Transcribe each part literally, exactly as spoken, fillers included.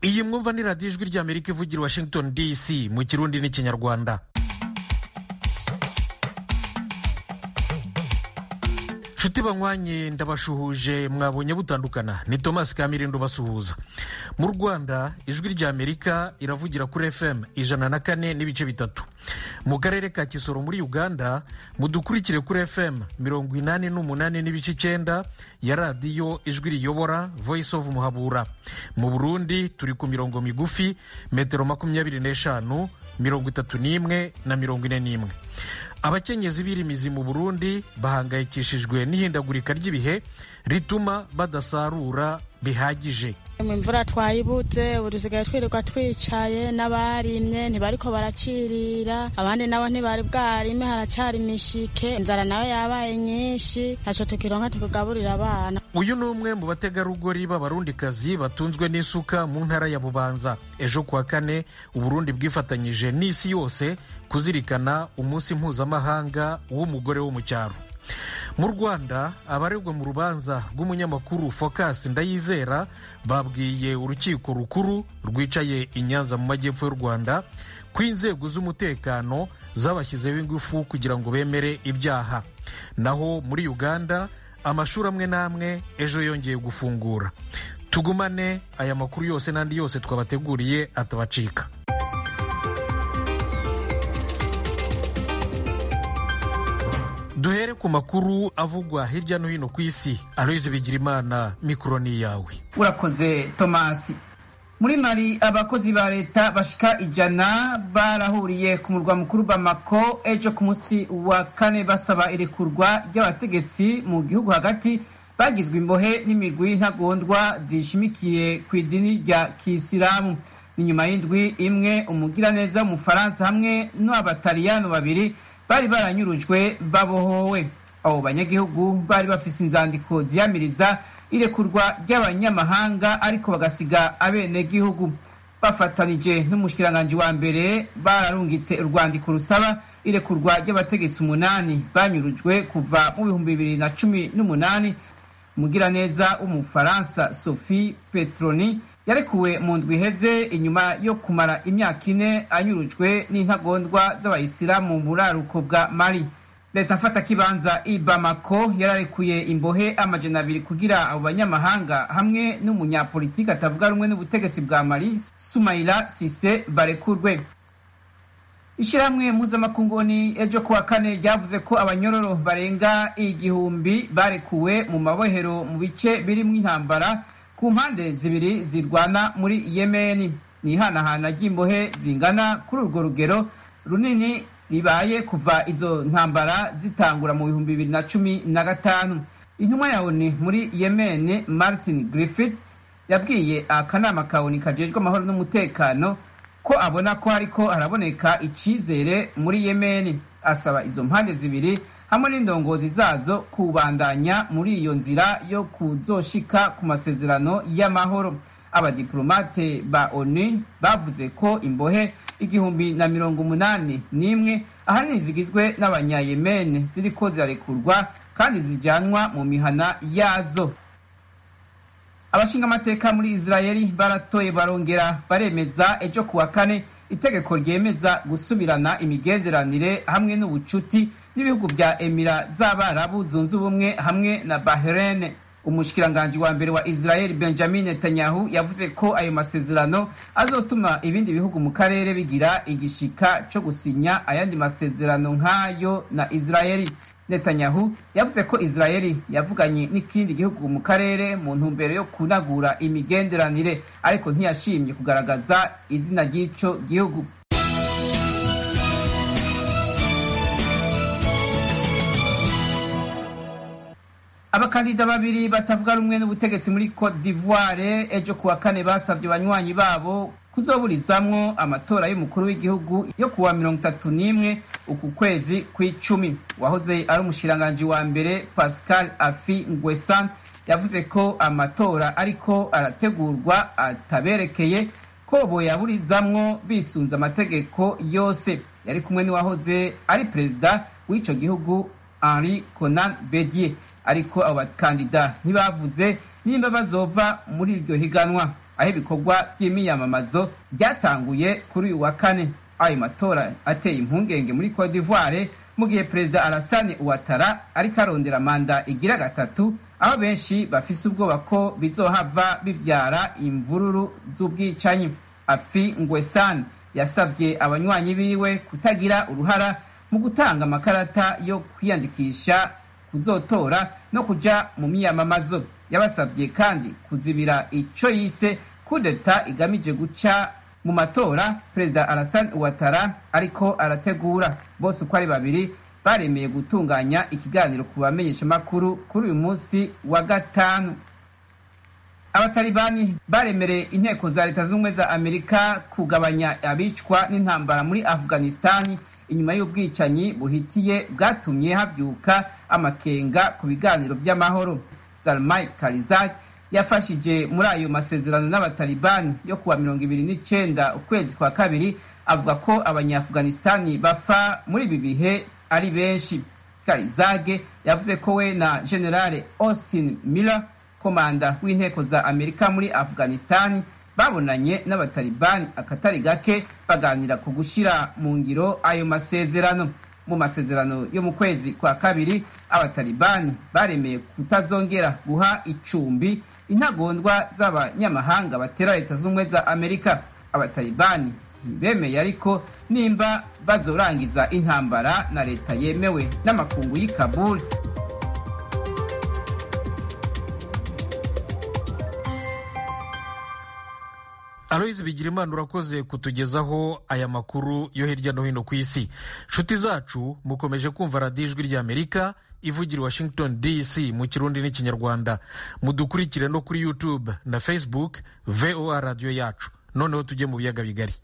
iyi mwumva ni radiyo ijwi ry'Amerika ivugira i Washington D C mu Kirundi n'Ikinyarwanda. Nshuti banywanye ndabashuhuje, mwabonye butandukana. Ni Thomas Kamirindo basuhuza. Mu Rwanda ijwi ry'Amerika iravugira kuri F M ijana na kane n'ibice bitatu. Mu karere ka Kisoro muri Uganda mudukurikire kuri F M mirongo inani n'umunani n'ibice icyenda ya radiyo ijwi riyobora Voice of Muhabura. Mu Burundi turi ku mirongo migufi metero makumyabiri n'eshanu, mirongo itatu n'imwe na mirongo ine n'imwe. Abakenyezi birimizi mu Burundi bahangayikishijwe n'ihindagurika ry'ibihe rituma badasarura bihagije. Imvura twayibuze, urusigaye twirirwa twicaye, n'abarimye ntibariko barakirira, abandi nabo ntibari bwarime, haracyari imishike, inzara nayo yabaye nyinshi, ntaco tukironka tukugaburira abana. Uyu ni umwe mu bategarugori b'abarundikazi batunzwe n'isuka mu ntara ya Bubanza. Ejo kuwa kane Uburundi bwifatanyije n'isi yose kuzirikana umunsi mpuzamahanga w'umugore wo mu cyaro. Mu Rwanda abaregwa mu rubanza rw'umunyamakuru Focus Ndayizera babwiye urukiko rukuru rwicaye i Nyanza mu majyepfo y'u Rwanda ko inzego z'umutekano zabashyizeho ingufu kugira ngo bemere ibyaha. Naho muri Uganda amashuri amwe n'amwe ejo yongeye gufungura. Tugumane aya makuru yose n'andi yose twabateguriye atabacika. Duhere ku makuru avugwa hirya no hino ku isi. Aloyize Bigirimana, mikoro ni yawe. Urakoze Thomas. Muri Mali abakozi ba leta bashika ijana barahuriye ku murwa mukuru Bamako ejo ku munsi wa kane basaba irekurwa ry'abategetsi mu gihugu hagati bagizwe imbohe n'imigwi ntagondwa zishimikiye ku idini rya Kisilamu. Ni nyuma y'indwi imwe umugiraneza mu Faransa hamwe n'abataliyano babiri bari baranyurujwe babohowe. Abo banyagihugu bari bafise inzandiko ziyamiriza irekurwa ry'abanyamahanga ariko bagasiga abenegihugu. Bafatanije n'umushikiranganje wa mbere bararungitse urwandiko rusaba irekurwa ry'abategetsi umunani banyurujwe kuva mu bihumbi bibiri na cumi n'umunani. Umugiraneza w'umufaransa Sophie Petroni yarekuwe mu ndwi iheze inyuma yo kumara imyaka ine anyurujwe n'intagondwa z'abayisilamu mu buraruko bwa Mali. Leta mfata kibanza i Bamako yararekuye imbohe amajana abiri kugira abo banyamahanga hamwe n'umunyapolitiki atavuga rumwe n'ubutegetsi bwa Mali Soumaïla Cissé barekurwe. Ishiramwe muzamakungoni ejo kuwa kane ryavuze ko abanyororo barenga igihumbi barekuwe mu mabohero mu bice birimwo intambara ku mpande zibiri zirwana muri Yemen. Ni hanahana ry'imbohe zingana kuri urwo rugero runini ribaye kuva izo ntambara zitangura mu bihumbi bibiri na cumi na gatanu. Intumwa ya O N U muri Yemen Martin Griffiths yabwiye akanama ka O N U kajejwe amahoro n'umutekano ko abona ko hariko haraboneka icizere muri Yemen. Asaba izo mpande zibiri hamwe n'indongozi zazo kubandanya muri iyo nzira yo kuzoshika ku masezerano y'amahoro. Abadiplomate ba O N U bavuze ko imbohe igihumbi na mirongo umunani n'imwe ahanini zigizwe n'abanyayemene ziriko zirarekurwa kandi zijanwa mu mihana yazo. Abashinga amateka muri Israeli baratoye barongera baremeza ejo kuwa kane itegeko ryemeza gusubirana imigenderanire hamwe n'ubucuti n'ibihugu bya Emira z'Abarabu zunze ubumwe hamwe na Bahrain. Umushikiranganje wa mbere wa Israel Benjamin Netanyahu yavuze ko ayo masezerano azotuma ibindi bihugu mu karere bigira igishika cyo gusinya ayandi masezerano nk'ayo na Israeli. Netanyahu yavuze ko Israeli yavuganye n'ikindi gihugu mu karere mu ntumbero yo kunagura imigenderanire ariko ntiyashimye kugaragaza izina ry'ico gihugu. Abakandida babiri batavuga rumwe n'ubutegetsi muri Cote d'Ivoire ejo kuwa kane basabye banywanyi babo kuzoburizamwo amatora y'umukuru w'igihugu yo kuwa mirongo itatu n'imwe uku kwezi kw'icumi. Wahoze ari umushiranganje wa mbere Pascal Affi N'Guessan yavuze ko amatora ariko arategurwa ataberekeye ko boyaburizamwo bisunze amategeko yose. Yari kumwe n'uwahoze ari perezida w'ico gihugu Henri Konan Bedier. Ariko abo bakandida ntibavuze nimba bazova muri iryo higanwa. aho ibikorwa by'imiyamamazo byatanguye kuri uyu wa kane. Ayo matora ateye impungenge muri Cote d'Ivoire mu gihe Perezida Alassane Ouattara ariko arondera manda igira gatatu, aho benshi bafise ubwoba ko bizohava bivyara imvururu z'ubwicanyi. Afi Ngwesane yasavye abanywanyi biwe kutagira uruhara mu gutanga amakarata yo kwiyandikisha kuzotora no kuja mu miyamamazo. Yabasavye kandi kuzibira ico yise kudeta igamije guca mu matora Perezida Alassane Ouattara ariko arategura. Bose uko ari babiri baremeye gutunganya ikiganiro ku bamenyesha makuru kuri uyu munsi wa gatanu. Abatalibani baremereye inteko za leta z'ubumwe za Amerika kugabanya abicwa n'intambara muri Afghanistan inyuma y'ubwicanyi buhitiye bwatumye habyuka amakenga ku biganiro by'amahoro. Zalmay Khalilzad yafashije muri ayo masezerano n'abatalibani yo kuwa mirongo ibiri n'icenda ukwezi kwa kabiri, avuga ko abanyafghanistani bafa muri ibi bihe ari benshi. Khalilzad yavuze ko we na General Austin Miller, komanda w'inteko za Amerika muri Afghanistan, babonanye n'abatalibani akatari gake baganira ku gushira mu ngiro ayo masezerano. Mu masezerano yo mu kwezi kwa kabiri abatalibani baremeye kutazongera guha icumbi intagondwa z'abanyamahanga batera leta z'ubumwe za Amerika. Abatalibani ntibemeye ariko nimba bazorangiza intambara na leta yemewe n'amakungu y'i Kabul. Aloyizi Bigirimana urakoze kutugezaho aya makuru yo hirya no hino ku isi. Nshuti zacu mukomeje kumva radiyo ijwi ry'Amerika ivugira i Washington D C mu Kirundi n'Ikinyarwanda. Mudukurikire no kuri YouTube na Facebook V O A radio yacu. Noneho tujye mu biyaga bigari.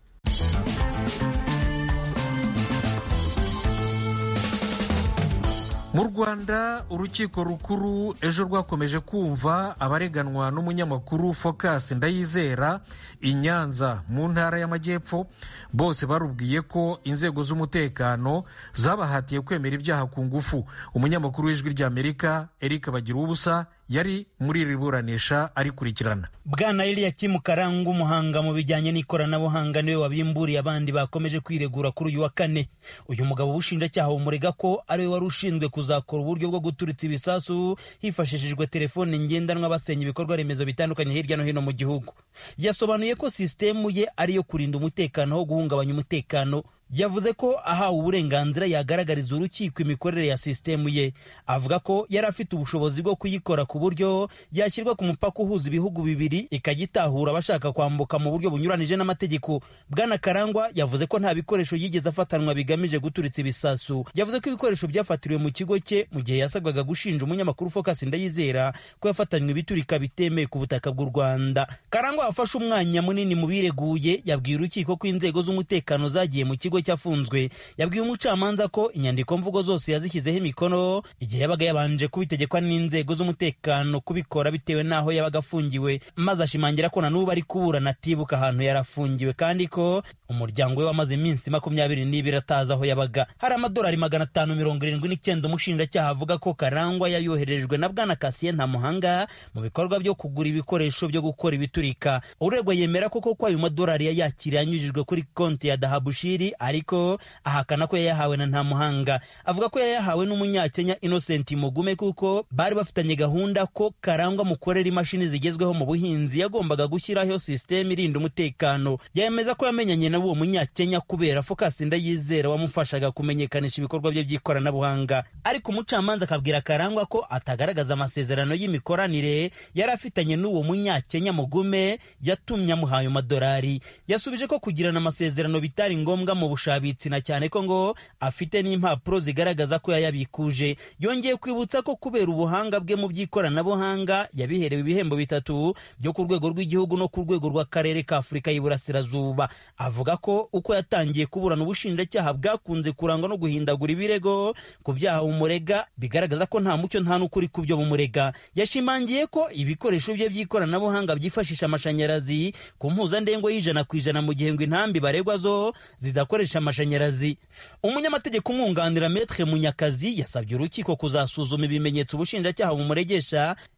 Mu Rwanda urukiko rukuru ejo rwakomeje kumva abareganwa n'umunyamakuru Focus Ndayizera i Nyanza mu ntara y'Amajyepfo. Bose barubwiye ko inzego z'umutekano zabahatiye kwemera ibyaha ku ngufu. Umunyamakuru w'ijwi ry'Amerika Eric Bagiruwubusa yari muri riburanisha arikurikirana. Bwana Eliakim Karangwa, umuhanga mu bijyanye n'ikoranabuhanga, niwe wabimburiye abandi bakomeje kwiregura kuri uyu wa kane. Uyu mugabo ubushinjacyaha bumurega ko ari we wari ushinzwe kuzakora uburyo bwo guturitsa ibisasu hifashishijwe telefone ngendanwa basenya ibikorwa remezo bitandukanye hirya no hino mu gihugu. Yasobanuye ko sisitemu ye ari yo kurinda umutekano ho guhungabanya umutekano. Yavuze ko ahawe uburenganzira yagaragariza urukiko imikorere ya sisitemu ye. Avuga ko yari afite ubushobozi bwo kuyikora ku buryo yashyirwa ku mupaka uhuza ibihugu bibiri ikagitahura abashaka kwambuka mu buryo bunyuranije n'amategeko. Bwana Karangwa yavuze ko nta bikoresho yigeze afatanwa bigamije guturitsa ibisasu. Yavuze ko ibikoresho byafatiriwe mu kigo cye mu gihe yasabwaga gushinja umunyamakuru Focus Ndayizera ko yafatanywe ibiturika bitemeye ku butaka bw'u Rwanda. Karangwa afashe umwanya munini mu bireguye, yabwiye urukiko ko inzego z'umutekano zagiye mu kigo cyafunzwe. Yabwiye umucamanza ko inyandiko mvugo zose yazishyizeho imikono igihe yabaga yabanje kubitegekwa n'inzego z'umutekano kubikora bitewe n'aho yabaga afungiwe, maze ashimangira ko na n'ubu ari kuburana atibuka ahantu yarafungiwe kandi ko umuryango we wamaze iminsi makumyabiri n'ibiri atazi aho yabaga. Hari amadolari magana atanu mirongo irindwi n'icyenda umushinjacyaha avuga ko Karangwa yayoherejwe na Bwana Cassien Ntamuhanga mu bikorwa byo kugura ibikoresho byo gukora ibiturika. Uregwa yemera ko koko ayo madolari yayakiriye anyujijwe kuri konti ya Dahabushiri, ariko ahakana ko yayahawe na Ntamuhanga. Avuga ko yayahawe n'umunyakenya Innocent Mugume kuko bari bafitanye gahunda ko Karangwa mukorera imashini zigezweho mu buhinzi yagombaga gushyiraho system irinda umutekano. Yemeza ko yamenyanye na uwo munyakenya kubera Focus Ndayizera wamufashaga kumenyekanisha ibikorwa bye by'ikoranabuhanga. Ariko umucamanza akabwira Karangwa ko atagaragaza amasezerano y'imikoranire yari afitanye n'uwo munyakenya Mugume yatumye amuhaye amadolari. Yasubije ko kugirana amasezerano bitari ngombwa mu bushabitsi na cyane ko ngo afite n'impapuro zigaragaza ko yayabikuje. Yongeye kwibutsa ko kubera ubuhanga bwe mu by'ikoranabuhanga yabiherewe ibihembo bitatu byo ku rwego rw'igihugu no ku rwego rw'akarere ka Afurika y'Iburasirazuba. Avuga ko uko yatangiye kuburana ubushinjacyaha bwakunze kurangwa no guhindagura ibirego ku byaha umurega bigaragaza ko nta mucyo nta n'ukuri ku byo bumurega. Yashimangiye ko ibikoresho bye by'ikoranabuhanga byifashisha amashanyarazi ku mpuzandengo y'ijana ku ijana mu gihe ngo intambi baregwa zo zidakoresha amashanyarazi. Umunyamategeko umwunganira Maître Munyakazi yasabye urukiko kuzasuzuma ibimenyetso ubushinjacyaha bumuregesha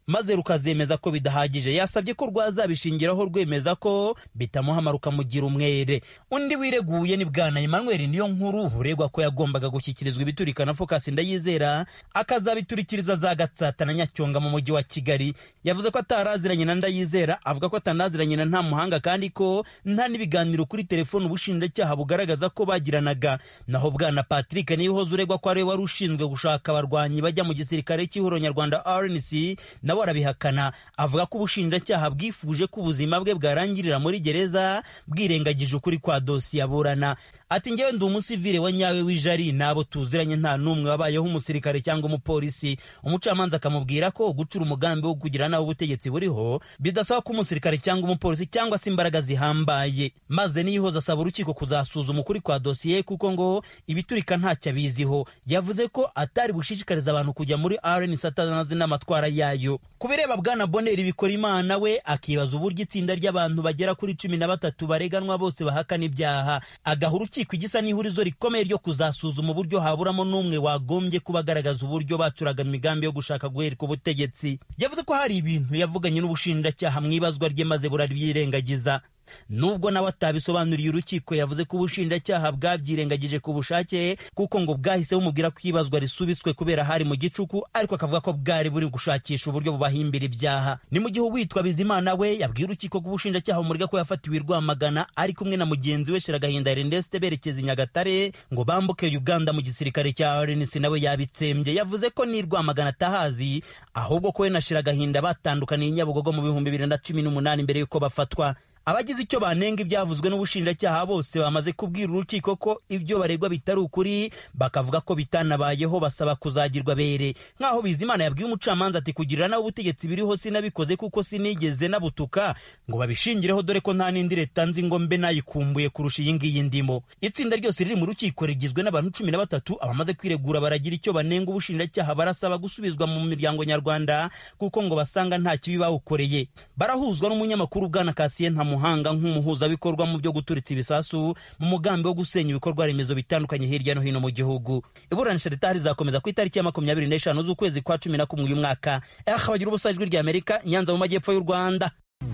maze rukazemeza ko bidahagije. Yasabye ko rwazabishingiraho rwemeza ko bitamuhama rukamugira umwere. Undi wireguye ni bwana Emmanuel Niyonkuru uregwa ko yagombaga gushyikirizwa ibiturika na Focus Ndayizera akazabiturikiriza za Gatsata na Nyacyonga mu mujyi wa Kigali. Yavuze ko ataraziranye na Ndayizera, avuga ko atanaziranye na Ntamuhanga kandi ko nta n'ibiganiro kuri telefone ubushinjacyaha bugaragaza ko bagiranaga. Naho bwana Patrick Niyohoza uregwa ko ari wari ushinzwe gushaka abarwanyi bajya mu gisirikare cy'ihuriro nyarwanda R N C nawe arabihakana, avuga ko ubushinjacyaha bwifuje ko ubuzima bwe bwarangirira muri gereza bwirengagije ukuri kwa dosiye aburana. Ati ngewe ndi umusivile wa nyawe w'ijari, nabo tuziranye nta numwe wabayeho umusirikare cyangwa umupolisi. Umucamanza akamubwira ko gucura umugambi wo kugira naho ubutegetsi buriho bidasaba ko umusirikare cyangwa umupolisi cyangwa se imbaraga zihambaye. Maze Niyohoza asaba urukiko kuzasuzuma ukuri kwa dosiye kuko ngo ibiturika ntacyo abiziho. Yavuze ko atari bushishikariza abantu kujya muri R N C atanazi n'amatwara yayo. Kubireba bwana Boneri Bikorimana we akibaza uburyo itsinda ry'abantu bagera kuri cumi na batatu bareganwa bose bahakana ibyaha, agahura kwigisa n'ihurizo rikomeye ryo kuzasuzuma uburyo haburamo n'umwe wagombye kubagaragaza uburyo bacuraga imigambi yo gushaka guhereka ubutegetsi. Yavuze ko hari ibintu yavuganye n'ubushinjacyaha mwibazwa rye maze burabyirengagiza. Nubwo nawe atabisobanuriye urukiko, yavuze ko ubushinjacyaha bwabyirengagije ku bushake kuko ngo bwahise bumubwira ko ibazwa risubitswe kubera hari mu gicuku, ariko akavuga ko bwari buri gushakisha uburyo bubahimbira ibyaha. Ni mu gihe uwitwa Bizimana we yabwiye urukiko ko ubushinjacyaha bumurega ko yafatiwe i Rwamagana ari kumwe na mugenzi we Shiragahinda Ernest berekeza i Nyagatare ngo bambuke Uganda mu gisirikare cya R N C, nawe yabitsembye. Yavuze ko ni Rwamagana atahazi, ahubwo ko we na Shiragahinda batandukaniye i Nyabugogo mu bihumbi bibiri na cumi n'umunani mbere yuko bafatwa. Abagize icyo banenga ibyavuzwe n'ubushinjacyaha bose bamaze kubwira urukiko ko ibyo baregwa bitari ukuri, bakavuga ko bitanabayeho, basaba kuzagirwa bere. Nkaho Bizimana yabwiye umucamanza ati kugirira nawe ubutegetsi biriho sinabikoze kuko sinigeze nabutuka ngo babishingireho, dore ko nta n'indi leta nzi ngo mbe nayikumbuye kurusha iyi ngiyi ndimo. Itsinda ryose riri mu rukiko rigizwe n'abantu cumi na batatu. Abamaze kwiregura baragira icyo banenga ubushinjacyaha, barasaba gusubizwa mu miryango nyarwanda kuko ngo basanga nta kibi bawukoreye. Barahuzwa n'umunyamakuru bwana Cassien Muhanga nk'umuhuzabikorwa mu byo guturitsa ibisasu mu mugambi wo gusenya ibikorwa remezo bitandukanye hirya no hino mu gihugu. Iburanisha ritari zakomeza ku itariki ya makumyabiri n'eshanu z'ukwezi kwa cumi na kumwe uyu mwaka. Abagira ubusa ijwi rya Amerika, Nyanza mu majyepfo y'u Rwanda.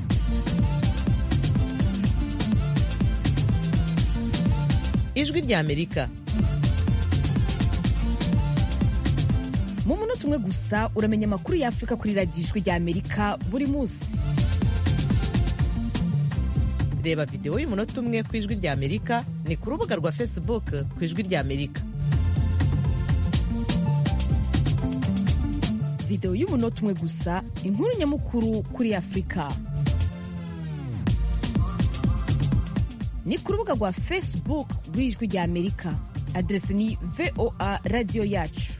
Ijwi rya Amerika mu munota umwe gusa uramenya amakuru y'Afrika kuri radiyo Ijwi rya Amerika buri munsi. Reba video y'umunota umwe ku Ijwi rya Amerika ni ku rubuga rwa Facebook ku Ijwi rya Amerika. Video y'umunota umwe gusa, inkuru nyamukuru kuri Afrika. Ni ku rubuga rwa Facebook rw'Ijwi rya Amerika. Adresi ni V O A Radio Yacu.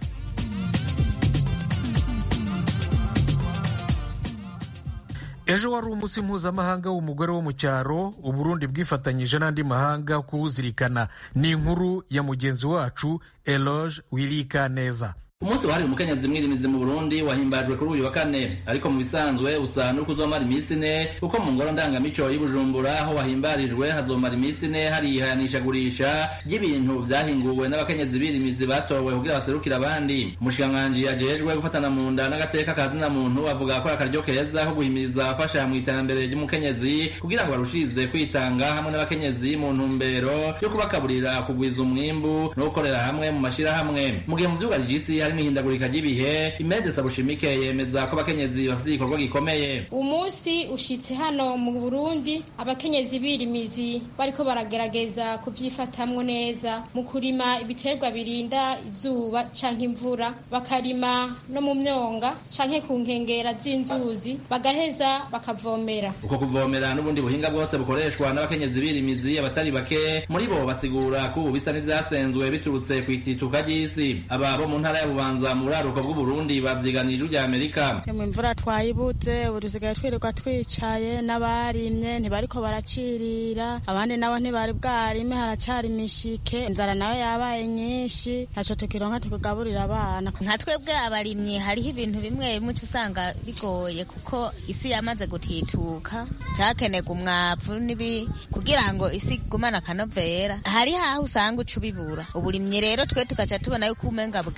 Ejo wari umunsi mpuzamahanga w'umugore wo mu cyaro, Uburundi bwifatanyije n'andi mahanga kuwuzirikana. Ni inkuru ya mugenzi wacu Eloge Wirikaneza. Umunsi wahariwe umukenyezi mwirimizi mu Burundi wahimbajwe kuri uyu wa kane, ariko mu bisanzwe usa n'uko uzomara iminsi ine kuko mu ngoro ndangamico y'i Bujumbura aho wahimbarijwe hazomara iminsi ine hari ihanishagurisha ry'ibintu vyahinguwe n'abakenyezi birimizi batowe kugira baserukire abandi. Umushikiranganji yajejwe gufatana mu nda n'agateka kazina muntu avuga ko akaryo keza ko guhimiriza afasha mu iterambere ry'umukenyezi kugira ngo barushize kwitanga hamwe n'abakenyezi mu ntumbero yo kubakaburira kugwiza umwimbu no gukorera hamwe mu mashirahamwe. Mu gihe mu vyuga ry'isi harimo ihindagurika ry'ibihe, Imede Sabushimike yemeza ko abakenyezi bafite igikorwa gikomeye. Umunsi ushitse hano mu Burundi abakenyezi birimizi bariko baragerageza kubyifatamwo neza mu kurima ibiterwa birinda izuba canke imvura, bakarima no mu myonga canke ku nkengera z'inzuzi, bagaheza bakavomera. Uko kuvomera n'ubundi buhinga bwose bukoreshwa n'abakenyezi birimizi abatari bake muri bo basigura ko bisa n'ivyasenzwe biturutse kw'itituka ry'isi. Aba bo mu ntara ya Bubanza mu buraruko bw'u Burundi bavyiganije ujya Amerika. Mu imvura twayibuze, uruzigaye twirirwa twicaye, n'abarimye ntibariko baracirira, abandi nabo ntibari bwarime, haracari imishike, inzara nawe yabaye nyinshi, ntaco tukironka tukugaburira abana. Nka twebwe abarimye hariho ibintu bimwe bimwe usanga bigoye kuko isi yamaze gutituka, cakenega umwavu nibi kugira ngo isi gumana akanovera, hari haho usanga ucubibura. Uburimye rero twe tugaca tubona yuko umenga bugenda nabi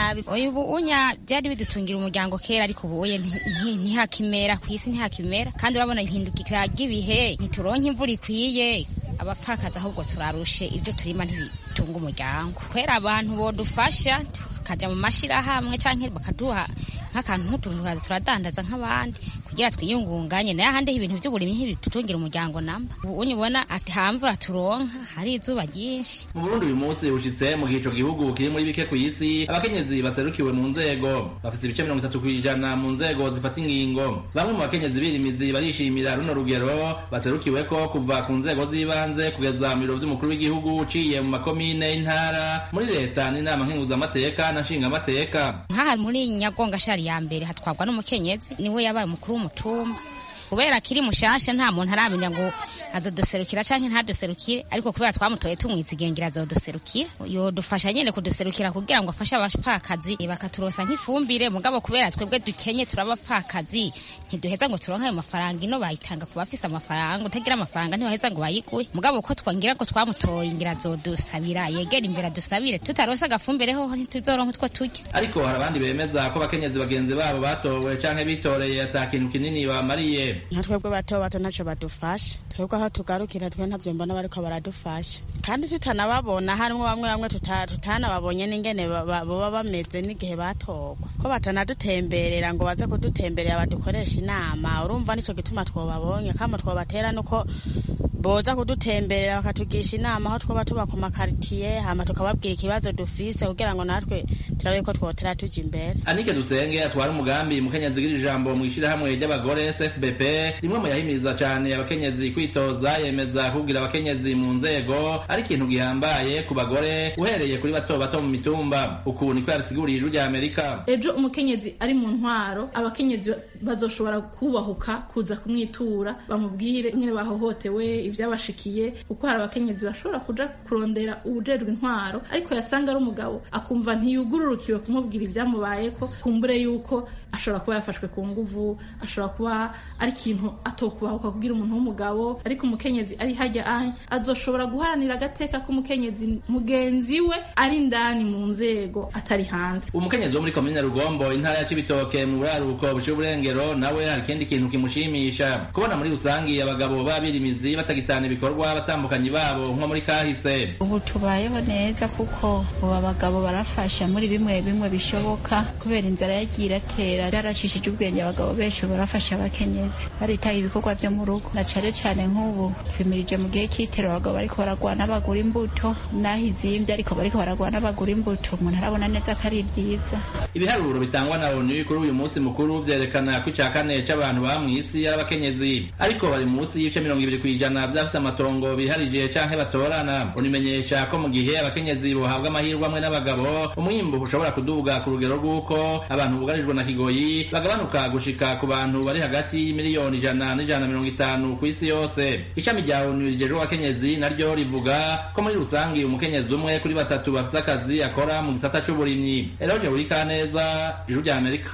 nabi. Ubu unya byari bidutungira umuryango kera ariko ubu oye ntihakimera ku isi ntihakimera kandi urabona impindukira ry'ibihe ntituronke imvura ikwiye abapfakaza ahubwo turarushe ibyo turima ntibitunga umuryango kwera abantu bodufasha kaja mu mashirahamwe canke bakaduha nk'akantu nk'utuntu turadandaza nk'abandi kugira twiyungunganye naye ahandi ibintu by'uburimyi ntibitutungira umuryango namba ubu unyibona ati hamvura turonka hari izuba ryinshi. Mu Burundi uyu munsi ushitse mu gico gihugu kiri muri bike ku isi abakenyezi baserukiwe mu nzego bafite ibice mirongo itatu kw'ijana mu nzego zifata ingingo. Bamwe mu bakenyezi birimizi barishimira runo rugero baserukiwe ko kuva ku nzego z'ibanze kugeza mu biro vy'umukuru w'igihugu uciye mu makomine intara muri leta n'inama nkenguzamateka na nshingamateka. Nkaha muri Nyagonga shari ya mbere hatwagwa n'umukenyezi niwe yabaye umukuru w'umutumba kubera kiri mushasha nta muntu aramenya ngo azoduserukira canke ntaduserukire ariko kubera twamutoye tumwizigengira azoduserukira yodufasha nyene kuduserukira kugira ngo afashe abapfakazi bakaturosa nk'ifumbire mugabo kubera twebwe dukenye turabapfakazi ntiduheza ngo turonke ayo mafaranga ino bayitanga ku bafise amafaranga utagira amafaranga ntibaheza ngo bayiguhe mugabo ko twangira ngo twamutoye ngira azodusabira yegera imbere adusabire tutaronse agafumbire ho ntituzoronka utwo turya. Ariko hari abandi bemeza ko bakenyezi bagenzi babo batowe canke bitoreye ata kintu kinini bamariye. Natwebwe bato bato naco badufasha twebwe aho tugarukira twe ntavyo mbona bariko baradufasha kandi tutanababona harimwo bamwe bamwe tutanababonye n'ingene boba bameze n'igihe batogwa ko batanadutemberera ngo baze kudutemberera badukoresha inama urumva nico gituma twobabonye kama twobatera nuko boza kudutemberera bakatugisha inama aho twoba tuba ku makartier hama tukababwira ikibazo dufise kugira ngo natwe turabe ko twotera tuja imbere. Anike Dusenge atwara umugambi mukenyezi gira ijambo mu ishirahamwe ry'abagore S F B P rimwe mu yahimiriza cane abakenyezi kwitoza yemeza kugira abakenyezi mu nzego ari ikintu gihambaye ku bagore uhereye kuri bato bato mu mitumba uku niko yabisiguriye ijwi rya Amerika. Ejo umukenyezi ari mu ntwaro abakenyezi bazoshobora kubahuka kuza kumwitura bamubwire ingene bahohotewe ivyabashikiye kuko hari abakenyezi bashobora kuja kurondera ubujejwe intwaro ariko yasanga ari umugabo akumva ntiyugururukiwe kumubwira ivyamubayeko kumbure yuko ashobora kuba yafashwe ku nguvu ashobora kuba ari ikintu atokubahuka kugira umuntu w'umugabo ariko umukenyezi ari hajya ahe azoshobora guharanira agateka k'umukenyezi mugenzi we ari ndani mu nzego atari hanze. Umukenyezi wo muri komine Rugombo intara ya Cibitoke mu buraruko buciye uburengero nawe hari ikindi kintu kimushimisha kubona muri rusangi abagabo babirimizi batagitana ibikorwa batambukanyi babo nko muri kahise. Ubu tubayeho neza kuko ubu abagabo barafasha muri bimwe bimwe bishoboka kubera inzara yagira tera yaracishije ubwenge abagabo benshi barafasha abakenyezi baritaye ibikorwa byo mu rugo na cane cane nk'ubu twimirije mu gihe kitero abagabo bariko baragwana bagura imbuto naho izimbye ariko bariko baragwana bagura imbuto umuntu arabona neza ko ari byiza. Ibiharuro bitangwa na O N U kuri uyu munsi mukuru vyerekana ko ica kane c'abantu ba mw'isi ari abakenyezi ariko bari munsi y'ibice mirongo ibiri kw'ijana vyafise amatongo biharije canke batorana. Unimenyesha ko mu gihe abakenyezi bohabwa amahirwe amwe n'abagabo umwimbu ushobora kuduga ku rugero rw'uko abantu bugarijwe na kigoyi bagabanuka gushika ku bantu bari hagati y'imiliyoni ijana n'ijana na mirongo itanu ku isi yose. Ishami rya O N U rijejwe abakenyezi naryo rivuga ko muri rusangi umukenyezi umwe kuri batatu bafise akazi akora mu gisata c'uburimyi. Eroje Burikaneza, Ijwi rya Amerika.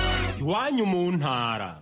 Iwanyu mu ntara.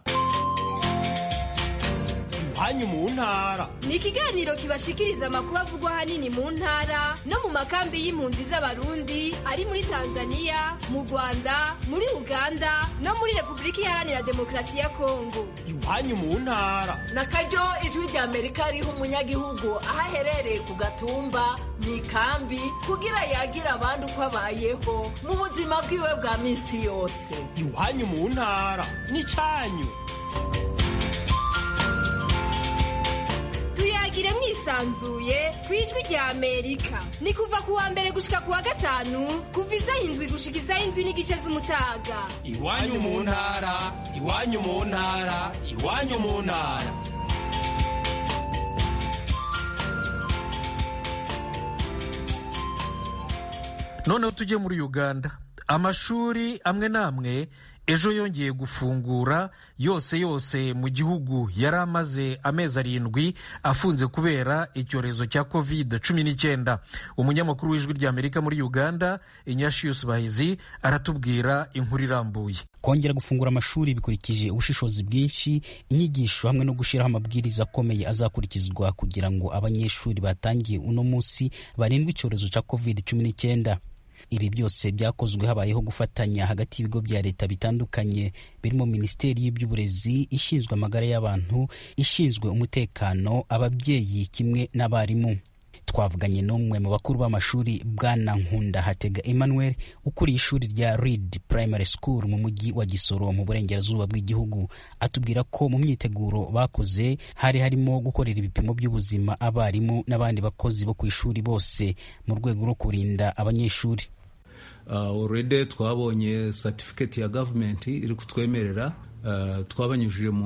Iwanyu mu ntara ni ikiganiro kibashikiriza amakuru avugwa ahanini mu ntara no mu makambi y'impunzi z'abarundi ari muri Tanzania, mu Rwanda, muri Uganda no muri Repubulika Iharanira Demokarasi ya Kongo. Iwanyu mu ntara na karyo Ijwi rya Amerika riha umunyagihugu aho aherereye ku gatumba mu ikambi kugira yagira abandi uko abayeho mu buzima bwiwe bwa minsi yose. Iwanyu mu ntara ni canyu. Tuyagire mwisanzuye kwijwi rya Amerika ni kuva kuwa mbere gushika kuwa gatanu kuva isaha indwi gushika isaha indwi n'igice z'umutaga. Iwanyu mu ntara iwanyu mu ntara iwanyu mu ntara. Noneho tujye muri Uganda. Amashuri amwe n'amwe ejo yongeye gufungura yose yose mu gihugu yari amaze amezi arindwi afunze kubera icyorezo cya covid cumi n'icyenda. Umunyamakuru w'Ijwi rya Amerika muri Uganda Inyashius Bahizi aratubwira inkuru irambuye. Kongera gufungura amashuri bikurikije ubushishozi bwinshi, inyigisho hamwe no gushiraho amabwiriza akomeye azakurikizwa kugira ngo abanyeshuri batangiye uno munsi barindwe icyorezo cya covid cumi n'icyenda. Ibi byose byakozwe habayeho gufatanya hagati y'ibigo bya leta bitandukanye birimo Minisiteri y'Iby'uburezi, ishinzwe amagara y'abantu, ishinzwe umutekano, ababyeyi kimwe n'abarimu. Twavuganye n'umwe mu bakuru b'amashuri, Bwana Nkunda Hatega Emmanuel, ukuriye ishuri rya Reed Primary School mu mujyi wa Gisoro mu burengerazuba bw'igihugu. Atubwira ko mu myiteguro bakoze hari harimo gukorera ibipimo by'ubuzima abarimu n'abandi bakozi bo ku ishuri bose mu rwego rwo kurinda abanyeshuri. Uh, already twabonye certificate ya government iri kutwemerera, uh, twabanyujije mu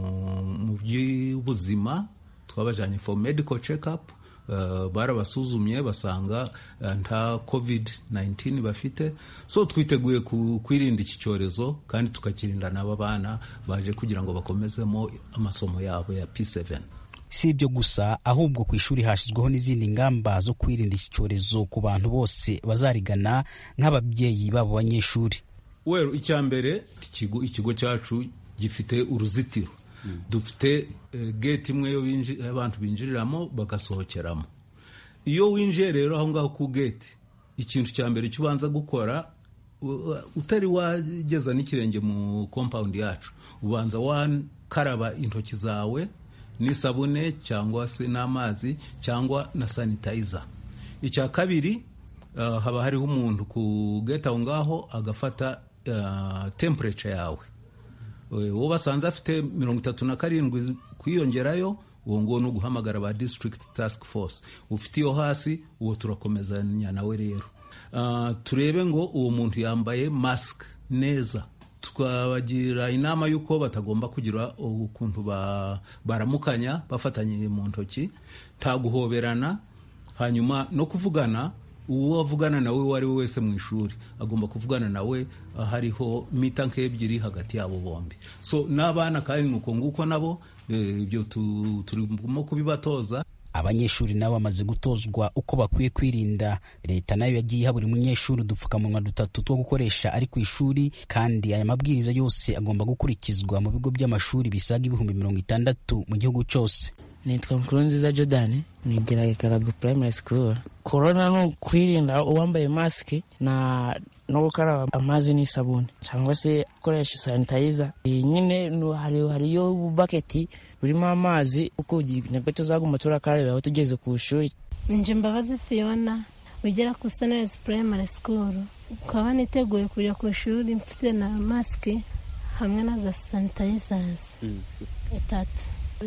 mu by'ubuzima, twabajanye for medical check up. Uh, barabasuzumye basanga uh, nta covid nineteen bafite, so twiteguye ku, kwirinda iki cyorezo kandi tukakirinda n'aba bana baje kugira ngo bakomezemo amasomo yabo ya P seven. Si ibyo gusa, ahubwo ku ishuri hashyizweho n'izindi ngamba zo kwirinda iki cyorezo ku bantu bose bazarigana nk'ababyeyi babo banyeshuri. Well, icyambere ikigo ikigo cyacu gifite uruzitiro. Mm. Dufite uh, gate imwe yo abantu binjiriramo bagasohokeramo. Iyo winjiye rero aho ngaho ku gate, ikintu cya mbere cyubanza gukora, uh, utari wageza n'ikirenge mu compound yacu, ubanza wakaraba intoki zawe n'isabune cyangwa se n'amazi cyangwa na sanitizer. Icya kabiri, uh, haba hariho umuntu ku gate aho ngaho agafata uh, temperature yawe. Uwo basanze afite mirongo itatu na karindwi kwiyongerayo, uwo ngo no guhamagara ba district task force. Ufite iyo hasi, uwo turakomezanya nawe rero. Uh, turebe ngo uwo muntu yambaye mask neza. Tukabagira inama yuko batagomba kugira ukuntu ba, baramukanya bafatanye mu ntoki, nta guhoberana, hanyuma no kuvugana. Uwo avugana nawe wari we wese mu ishuri agomba kuvugana nawe hariho mita nk'ebyiri hagati yabo bombi. So n'abana kandi nuko nguko nabo ibyo e, turimo kubibatoza. Abanyeshuri nabo bamaze gutozwa uko bakwiye kwirinda. Leta nayo yagiye ha buri munyeshuri udupfukamunwa dutatu two gukoresha ari ku ishuri, kandi aya mabwiriza yose agomba gukurikizwa mu bigo by'amashuri bisaga ibihumbi mirongo itandatu mu gihugu cyose. Nitwa Nkurunziza Jordan, nigira Karagwe Primary School. Corona no kwirinda uwambaye mask na no gukaraba amazi n'isabune cyangwa se koresha sanitizer. Nyine no hari hari yo bucket burimo amazi uko nibwo tuzaguma turakaraba aho tugeze ku ishuri. Nje Mbabazi Fiona, wigira ku Sunrise Primary School. Ukaba niteguye kujya ku ishuri mfite na mask hamwe na za sanitizers. Mm. Itatu.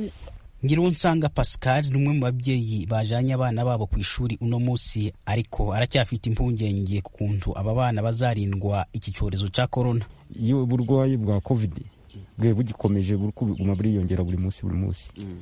Ngirunsanga Pascal numwe mu babyeyi bajanye abana babo ku ishuri uno munsi, ariko aracyafite impungenge ku kuntu aba bana bazarindwa iki cyorezo cya corona. Iyo burwayi bwa covid bwe bugikomeje burikuguma buriyongera buri munsi buri munsi. Mm.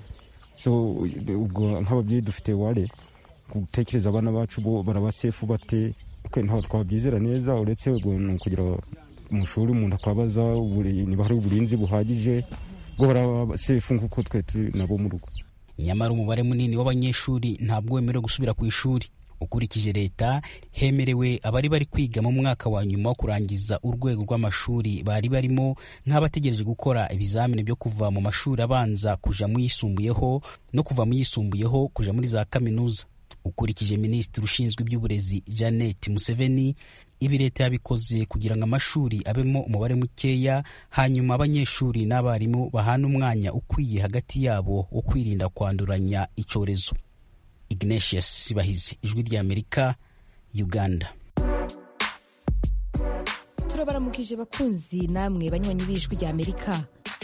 So ubwo nk'ababyeyi dufite ware gutekereza abana bacu bo barabasefu bate, uko ntaho twabyizera neza, uretse ubwo kugira mu shuri umuntu akabaza niba hari uburinzi buhagije gora sefu nkuko twe nabo mu rugo. Nyamara umubare munini w'abanyeshuri ntabwo wemerewe gusubira ku ishuri. Ukurikije leta, hemerewe abari bari kwiga mu mwaka wa nyuma wo kurangiza urwego rw'amashuri bari barimo, nk'abategereje gukora ibizamini byo kuva mu mashuri abanza kuja mu yisumbuyeho no kuva mu yisumbuyeho kuja muri za kaminuza. Ukurikije Minisitiri ushinzwe iby'uburezi Janet Museveni, ibi leta yabikoze kugira ngo amashuri abemo umubare mukeya, hanyuma abanyeshuri n'abarimu bahana umwanya ukwiye hagati yabo wo kwirinda kwanduranya icyorezo. Ignatius Bahizi, Ijwi ry'Amerika, Uganda. Turabaramukije bakunzi namwe banywanyi b'Ijwi ry'Amerika.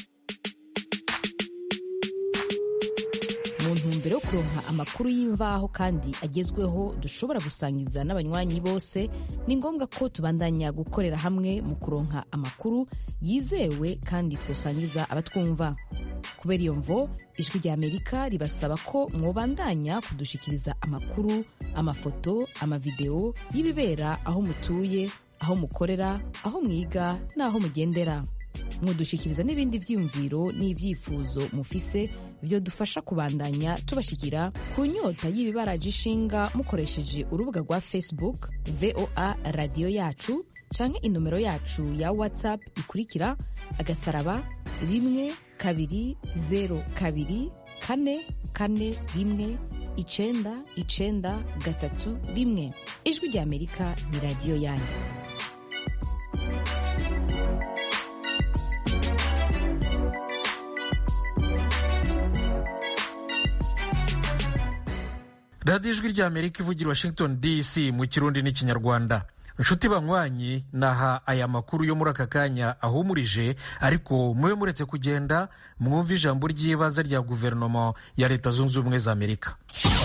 Mu ntumbero yo kuronka amakuru y'imvaho kandi agezweho dushobora gusangiza n'abanywanyi bose, ni ngombwa ko tubandanya gukorera hamwe mu kuronka amakuru yizewe kandi twosangiza abatwumva. Kubera iyo mvo, Ijwi ry'Amerika ribasaba ko mwobandanya kudushikiriza amakuru, amafoto, amavideo y'ibibera aho mutuye, aho mukorera, aho mwiga n'aho mugendera. Mudushikiriza n'ibindi vyiyumviro n'ivyifuzo mufise vyo dufasha kubandanya tubashikira ku nyota y'ibibaraje ishinga mukoresheje urubuga rwa Facebook V O A Radio Yacu canke inomero yacu ya WhatsApp ikurikira agasaraba rimwe kabiri zero kabiri kane kane rimwe icenda icenda gatatu rimwe. Ijwi rya Amerika ni radiyo yanyu. radiyo ijwi rya Amerika ivugira Washington D C mu kirundi n'ikinyarwanda. Inshuti banywanyi, naha aya makuru yo muri aka kanya ahumurije, ariko mube muretse kugenda mwumva ijambo ry'ibanze rya guverinoma ya Leta Zunze Ubumwe za Amerika.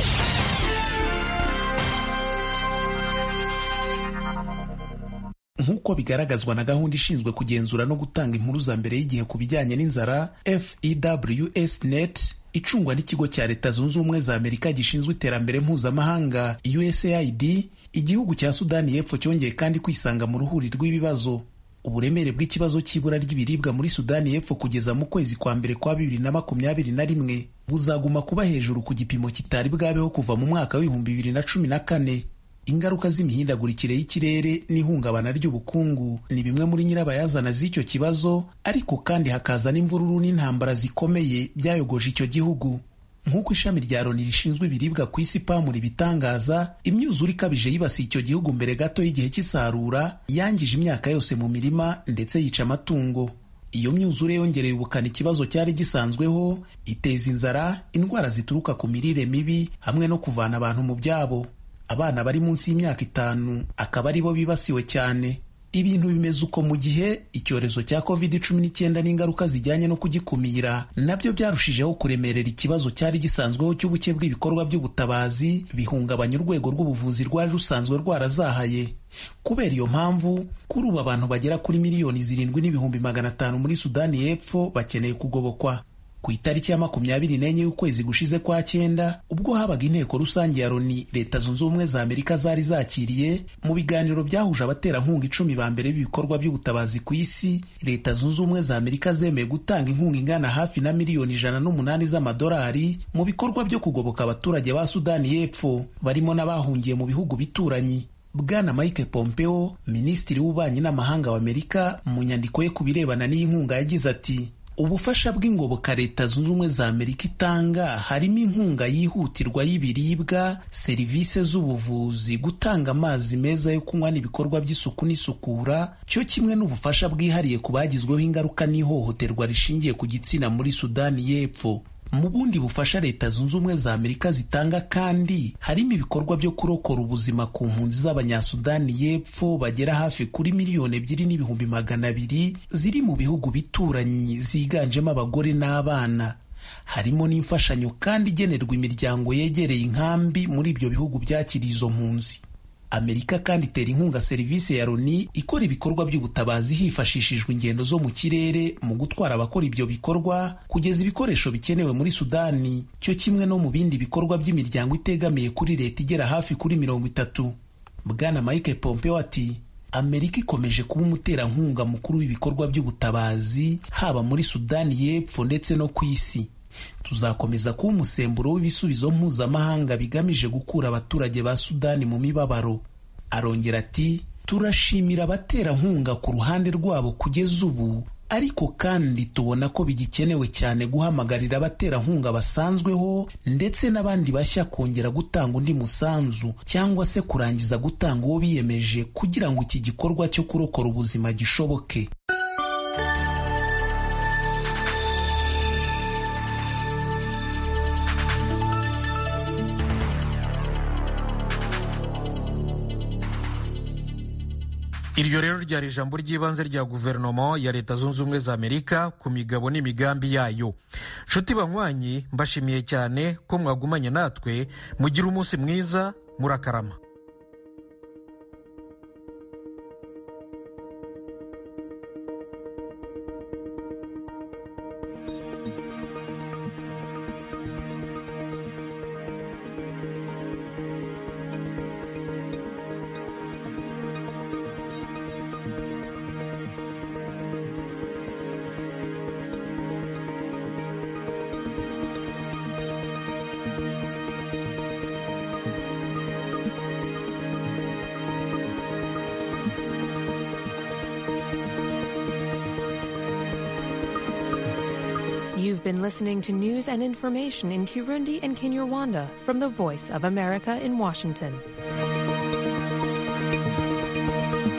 Nk'uko bigaragazwa na gahunda ishinzwe kugenzura no gutanga impuruza mbere y'igihe ku bijyanye n'inzara F E W S net icungwa n'ikigo cya Leta Zunze Ubumwe za Amerika gishinzwe iterambere mpuzamahanga U S A I D, igihugu cya Sudani y'Epfo cyongeye kandi kwisanga mu ruhuri rw'ibibazo. Uburemere bw'ikibazo cy'ibura ry'ibiribwa muri Sudani y'Epfo kugeza mu kwezi kwa mbere kwa bibiri na makumyabiri na rimwe buzaguma kuba hejuru ku gipimo kitari bwabeho kuva mu mwaka w'ibihumbi bibiri na cumi na kane. Ingaruka z'imihindagurikire y'ikirere n'ihungabana ry'ubukungu ni bimwe muri nyirabayazana z'icyo kibazo, ariko kandi hakaza n'imvururu n'intambara zikomeye byayogoje icyo gihugu. Nk'uko ishami rya Loni rishinzwe ibiribwa ku isi PAM ribitangaza, imyuzure ikabije yibasiye icyo gihugu mbere gato y'igihe cy'isarura yangije imyaka yose mu mirima ndetse yica amatungo. Iyo myuzure yongereye ubukana ikibazo cyari gisanzweho, iteza inzara, indwara zituruka ku mirire mibi hamwe no kuvana abantu mu byabo. Abana bari munsi y'imyaka itanu akaba ari bo bibasiwe cyane. Ibintu bimeze uko mu gihe icyorezo cya covid cumi n'icyenda n'ingaruka zijyanye no kugikumira nabyo byarushijeho kuremerera ikibazo cyari gisanzweho cy'ubuke bw'ibikorwa by'ubutabazi, bihungabanya urwego rw'ubuvuzi rwari rusanzwe rwarazahaye. Kubera iyo mpamvu, kuri ubu abantu bagera kuri miliyoni zirindwi n'ibihumbi magana atanu muri Sudani y'Epfo bakeneye kugobokwa. Ku itariki ya makumyabiri n'enye y'ukwezi gushize kwa cyenda, ubwo habaga inteko rusange ya Loni Leta Zunze Ubumwe za Amerika zari zakiriye, mu biganiro byahuje abaterankunga icumi ba mbere b'ibikorwa by'ubutabazi ku isi, Leta Zunze Ubumwe za Amerika zemeye gutanga inkunga ingana hafi na miliyoni ijana n'umunani z'amadolari mu bikorwa byo kugoboka abaturage ba Sudani y'Epfo barimo n'abahungiye mu bihugu bituranyi. Bwana Mike Pompeo, Minisitiri w'Ububanyi n'Amahanga w'Amerika, mu nyandiko ye ku birebana n'iyi nkunga yagize ati: ubufasha bw'ingoboka Leta Zunze Ubumwe za Amerika itanga harimo inkunga yihutirwa y'ibiribwa, serivisi z'ubuvuzi, gutanga amazi meza yo kunywa n'ibikorwa by'isuku n'isukura, cyo kimwe n'ubufasha bwihariye ku bagizweho ingaruka n'ihohoterwa rishingiye ku gitsina muri Sudani y'Epfo. Mu bundi bufasha Leta Zunze Ubumwe za Amerika zitanga kandi harimo ibikorwa byo kurokora ubuzima ku mpunzi z'Abanyasudani y'Epfo bagera hafi kuri miliyoni ebyiri n'ibihumbi magana abiri ziri mu bihugu bituranyi, ziganjemo abagore n'abana. Harimo n'imfashanyo kandi igenerwa imiryango yegereye inkambi muri ibyo bihugu byakiriye izo mpunzi. Amerika kandi itera inkunga serivisi ya Loni ikora ibikorwa by'ubutabazi hifashishijwe ingendo zo mu kirere mu gutwara abakora ibyo bikorwa, kugeza ibikoresho bikenewe muri Sudani, cyo kimwe no mu bindi bikorwa by'imiryango itegamiye kuri leta igera hafi kuri mirongo itatu. Bwana Mike Pompeo ati: Amerika ikomeje kuba umuterankunga mukuru w'ibikorwa by'ubutabazi haba muri Sudani y'Epfo ndetse no ku isi. Tuzakomeza kuba umusemburo w'ibisubizo mpuzamahanga bigamije gukura abaturage ba Sudani mu mibabaro. Arongera ati: turashimira abaterankunga ku ruhande rwabo kugeza ubu, ariko kandi tubona ko bigikenewe cyane guhamagarira abaterankunga basanzweho ndetse n'abandi bashya kongera gutanga undi musanzu cyangwa se kurangiza gutanga uwo biyemeje kugira ngo iki gikorwa cyo kurokora ubuzima gishoboke. Iryo rero ryari ijambo ry'ibanze rya guverinoma ya Leta Zunze Ubumwe za Amerika ku migabo n'imigambi yayo. Nshuti banywanyi, mbashimiye cyane ko mwagumanye natwe. Mugira umunsi mwiza, murakarama. You've been listening to news and information in Kirundi and Kinyarwanda from the Voice of America in Washington.